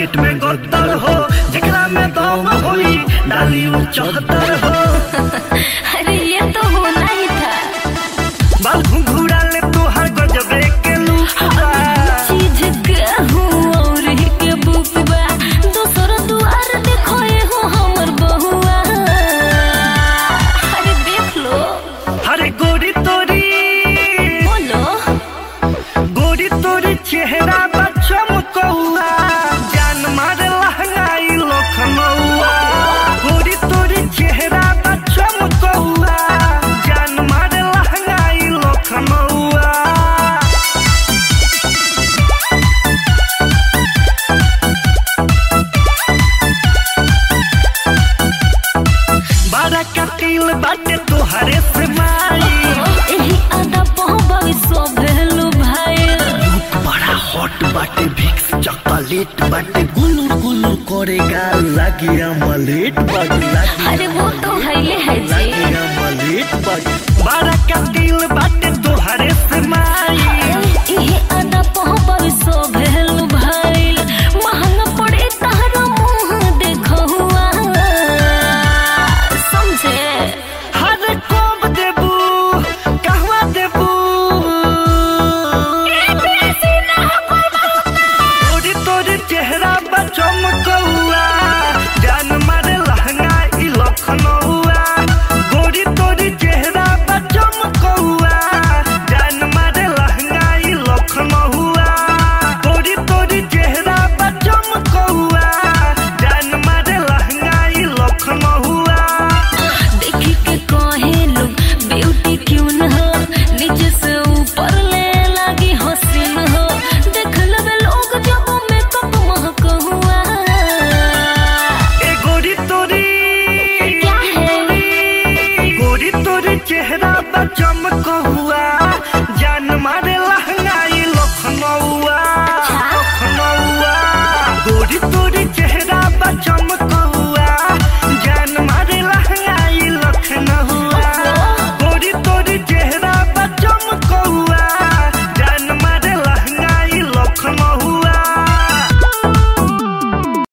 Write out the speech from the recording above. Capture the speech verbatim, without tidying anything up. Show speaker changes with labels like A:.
A: पेट में गद्दर हो, जकरा में दम होई डाली चौहत्तर हो।
B: अरे ये तो होना ही था।
A: बाल घुंघूरा ले तोहर गजबे के लुकबा,
B: चीज कहूँ और ही के बुकबा, दोसर दुआर देखो ये हो हमर बहुआ। अरे देख लो।
A: अरे गोरी तोरी
B: बोलो।
A: गोरी तोरी चेहरा बा चमकौआ, जान मारे लहंगाई लखनऊआ। गोरी तोरी चेहरा बा चमकौआ, जान मारे लहंगाई लखनऊआ। बारा कतील बाटे तोहरे से माई,
B: एही आदा पहबाई सो भेलु भाई।
A: लुक बड़ा हॉट बाटे, भिक्स चॉकलेट बाटे, गुलुर गुलुर करेगा लागी अमलेट बाटे, लागी
B: अरे वो तो हईले है जी।
A: लागी अमलेट बाटे। बारा कतील बाटे तोहरे से माई,
B: एही आदा पहबाई सो भेलु भाई। महंगा पड़े तारा मुँह देखो हुआ। समझे?
A: हर कोब देबू कहवा देबू। तोरी तोरी चेहरा बा चमकौआ, जान मारे लहंगा ई लखनऊआ। गोरी तोरी चेहरा बा चमकौआ, जान मारे लहंगा ई लखनऊआ। गोरी तोरी चेहरा बा चमकौआ, जान मारे लहंगा ई लखनऊआ।
B: देखी के कहे लोग ब्यूटी क्यों न हो, नीचे से ऊपर ले लगी हसीन हो। देख लबे लोग जब मेकअप महक हुआ।
A: ए गोरी तोरी
B: क्या है?
A: गोरी तोरी चेहरा बा चमकौआ,